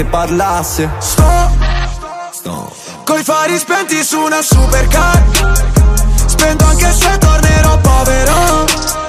parlasse. Sto coi fari spenti su una supercar. Spendo anche se tornerò povero.